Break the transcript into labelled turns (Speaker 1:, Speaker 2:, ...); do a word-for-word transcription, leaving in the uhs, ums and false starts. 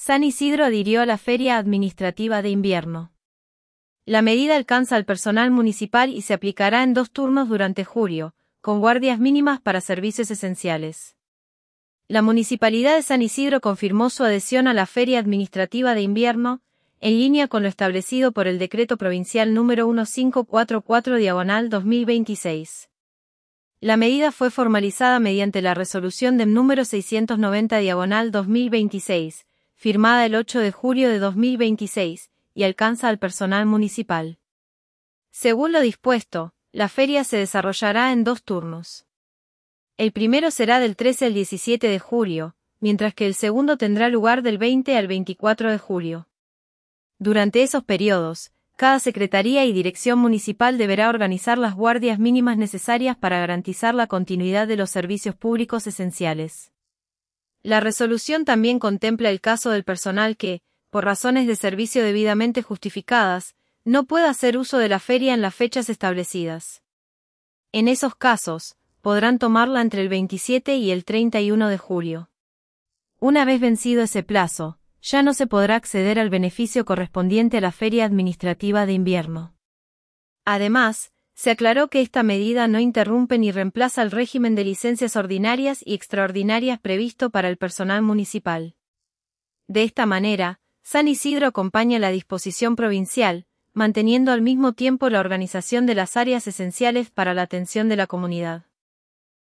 Speaker 1: San Isidro adhirió a la Feria Administrativa de Invierno. La medida alcanza al personal municipal y se aplicará en dos turnos durante julio, con guardias mínimas para servicios esenciales. La Municipalidad de San Isidro confirmó su adhesión a la Feria Administrativa de Invierno, en línea con lo establecido por el Decreto Provincial número mil quinientos cuarenta y cuatro diagonal dos mil veintiséis. La medida fue formalizada mediante la resolución del número seiscientos noventa diagonal dos mil veintiséis, firmada el ocho de julio de dos mil veintiséis, y alcanza al personal municipal. Según lo dispuesto, la feria se desarrollará en dos turnos. El primero será del trece al diecisiete de julio, mientras que el segundo tendrá lugar del veinte al veinticuatro de julio. Durante esos periodos, cada secretaría y dirección municipal deberá organizar las guardias mínimas necesarias para garantizar la continuidad de los servicios públicos esenciales. La resolución también contempla el caso del personal que, por razones de servicio debidamente justificadas, no pueda hacer uso de la feria en las fechas establecidas. En esos casos, podrán tomarla entre el veintisiete y el treinta y uno de julio. Una vez vencido ese plazo, ya no se podrá acceder al beneficio correspondiente a la Feria Administrativa de Invierno. Además, se aclaró que esta medida no interrumpe ni reemplaza el régimen de licencias ordinarias y extraordinarias previsto para el personal municipal. De esta manera, San Isidro acompaña la disposición provincial, manteniendo al mismo tiempo la organización de las áreas esenciales para la atención de la comunidad.